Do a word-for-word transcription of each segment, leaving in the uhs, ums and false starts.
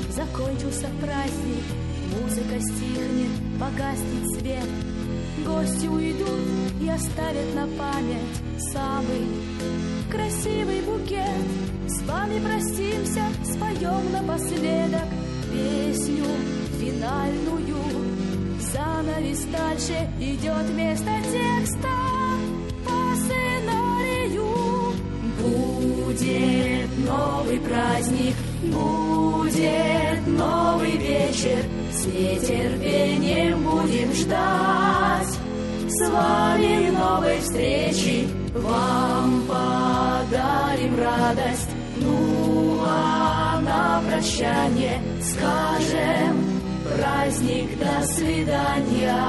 закончился праздник, музыка стихнет, погаснет свет. Гости уйдут и оставят на память самый красивый букет. С вами простимся, споем напоследок песню финальную. Занавес дальше идет вместо текста по сценарию. Будет новый праздник, будет новый вечер, с нетерпением будем ждать. С вами новой встречи, вам подарим радость. Ну а на прощание скажем праздник до свидания.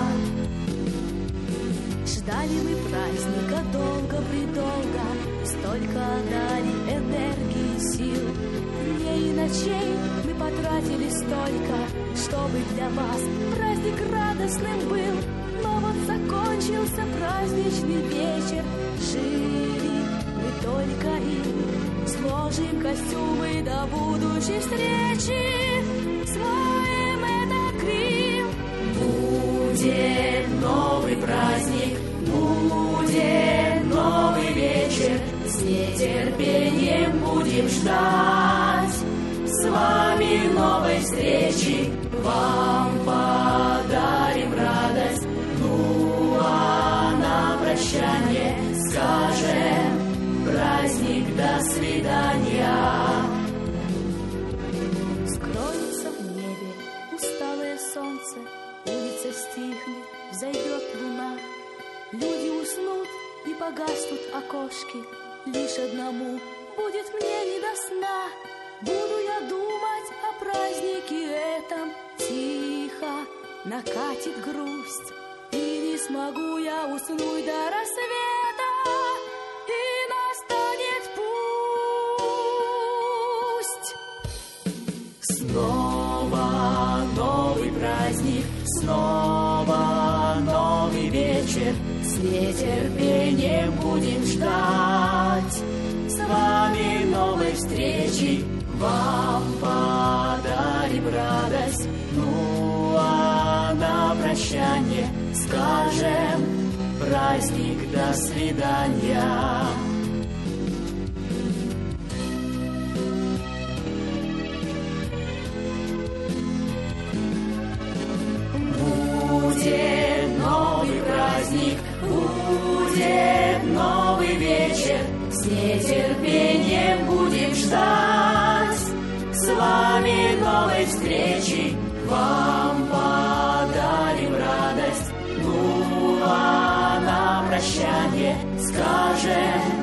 Ждали мы праздника долго-предолго, столько дали энергии, сил. Дней и ночей мы потратили столько, чтобы для вас праздник радостным был. Но вот закончился праздничный вечер, жили мы только им. Сложим костюмы до будущей встречи, смоем этот грим. Будет новый праздник, будет новый вечер, с нетерпением будем ждать. С вами новой встречи, вам подарим радость. Ну а на прощание скажем праздник до свидания. Скроется в небе усталое солнце, улица стихнет, взойдет луна. Люди уснут и погаснут окошки, лишь одному будет мне не до сна. Буду я думать о празднике этом, тихо накатит грусть, и не смогу я уснуть до рассвета, и настанет пусть. Снова новый праздник, снова новый вечер, с нетерпением будем ждать. С вами новой встречи, вам подарим радость. Ну а на прощание скажем праздник до свидания. Будет новый праздник, будет новый вечер, с нетерпением будем ждать. С вами новой встречи, вам подарим радость. Ну а на прощание скажем